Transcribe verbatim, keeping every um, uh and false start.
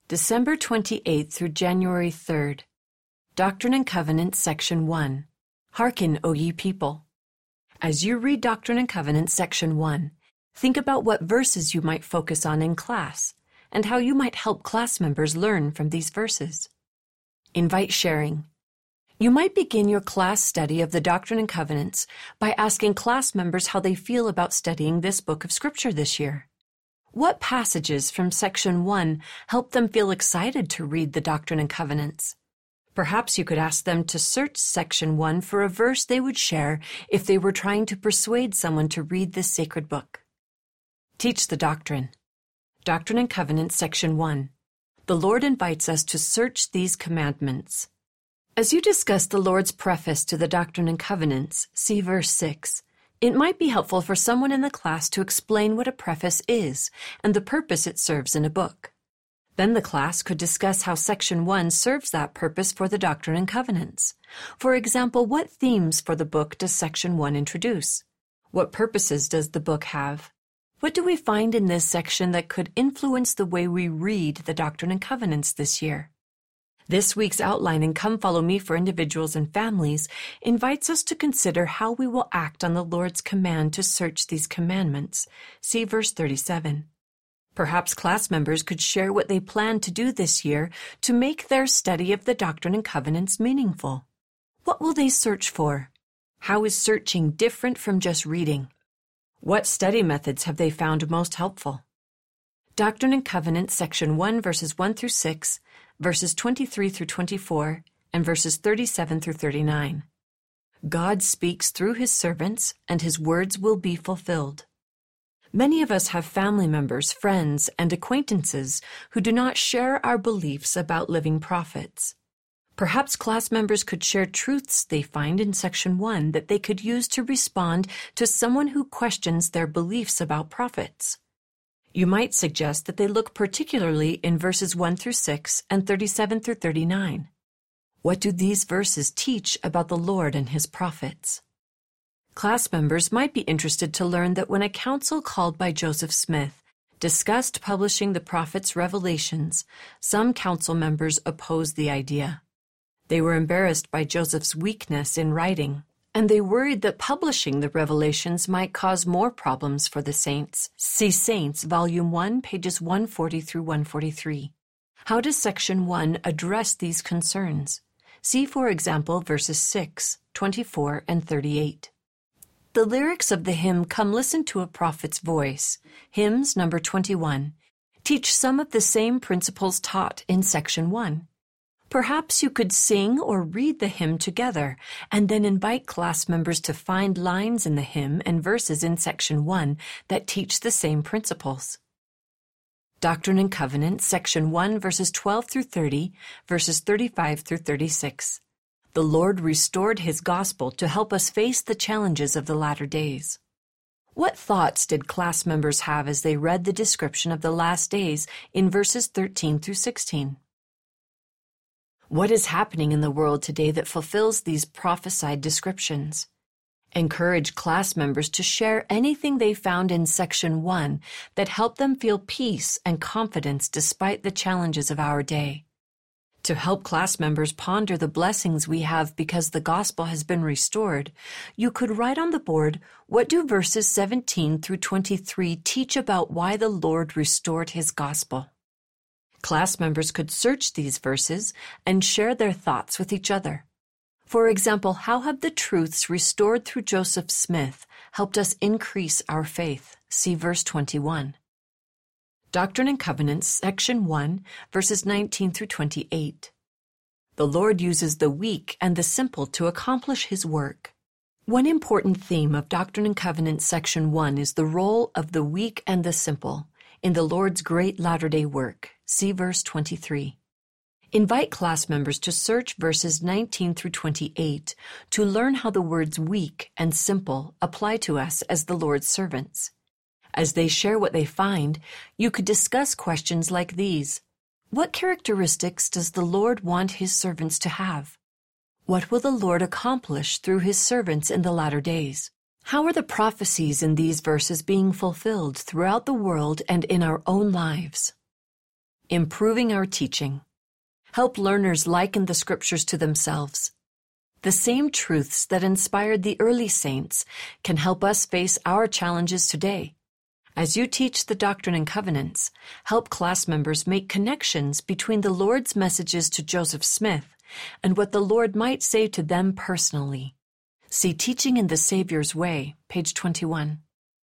December twenty-eighth through January third. Doctrine and Covenants, Section one. Hearken, O ye people. As you read Doctrine and Covenants, Section one, think about what verses you might focus on in class and how you might help class members learn from these verses. Invite sharing. You might begin your class study of the Doctrine and Covenants by asking class members how they feel about studying this book of Scripture this year. What passages from Section one help them feel excited to read the Doctrine and Covenants? Perhaps you could ask them to search Section one for a verse they would share if they were trying to persuade someone to read this sacred book. Teach the Doctrine. Doctrine and Covenants, Section one. The Lord invites us to search these commandments. As you discuss the Lord's preface to the Doctrine and Covenants, see verse six. It might be helpful for someone in the class to explain what a preface is and the purpose it serves in a book. Then the class could discuss how Section one serves that purpose for the Doctrine and Covenants. For example, what themes for the book does Section one introduce? What purposes does the book have? What do we find in this section that could influence the way we read the Doctrine and Covenants this year? This week's outline in Come Follow Me for individuals and families invites us to consider how we will act on the Lord's command to search these commandments. See verse thirty-seven. Perhaps class members could share what they plan to do this year to make their study of the Doctrine and Covenants meaningful. What will they search for? How is searching different from just reading? What study methods have they found most helpful? Doctrine and Covenants, Section one, verses one through six, verses twenty-three through twenty-four, and verses thirty-seven through thirty-nine. God speaks through his servants, and his words will be fulfilled. Many of us have family members, friends, and acquaintances who do not share our beliefs about living prophets. Perhaps class members could share truths they find in Section one that they could use to respond to someone who questions their beliefs about prophets. You might suggest that they look particularly in verses one through six and thirty-seven through thirty-nine. What do these verses teach about the Lord and his prophets? Class members might be interested to learn that when a council called by Joseph Smith discussed publishing the prophet's revelations, some council members opposed the idea. They were embarrassed by Joseph's weakness in writing, and they worried that publishing the revelations might cause more problems for the saints. See Saints, Volume one, pages one forty through one forty-three. How does Section one address these concerns? See, for example, verses six, twenty-four, and thirty-eight. The lyrics of the hymn Come Listen to a Prophet's Voice, hymns number twenty-one, teach some of the same principles taught in Section one. Perhaps you could sing or read the hymn together and then invite class members to find lines in the hymn and verses in Section one that teach the same principles. Doctrine and Covenants, Section one, verses twelve through thirty, verses thirty-five through thirty-six. The Lord restored his gospel to help us face the challenges of the latter days. What thoughts did class members have as they read the description of the last days in verses thirteen through sixteen? What is happening in the world today that fulfills these prophesied descriptions? Encourage class members to share anything they found in Section one that helped them feel peace and confidence despite the challenges of our day. To help class members ponder the blessings we have because the gospel has been restored, you could write on the board, what do verses seventeen through twenty-three teach about why the Lord restored his gospel? Class members could search these verses and share their thoughts with each other. For example, how have the truths restored through Joseph Smith helped us increase our faith? See verse twenty-one. Doctrine and Covenants, Section one, verses nineteen through twenty-eight. The Lord uses the weak and the simple to accomplish his work. One important theme of Doctrine and Covenants, Section one is the role of the weak and the simple in the Lord's great latter-day work. See verse twenty-three. Invite class members to search verses nineteen through twenty-eight to learn how the words weak and simple apply to us as the Lord's servants. As they share what they find, you could discuss questions like these. What characteristics does the Lord want his servants to have? What will the Lord accomplish through his servants in the latter days? How are the prophecies in these verses being fulfilled throughout the world and in our own lives? Improving our teaching. Help learners liken the scriptures to themselves. The same truths that inspired the early saints can help us face our challenges today. As you teach the Doctrine and Covenants, help class members make connections between the Lord's messages to Joseph Smith and what the Lord might say to them personally. See Teaching in the Savior's Way, page twenty-one.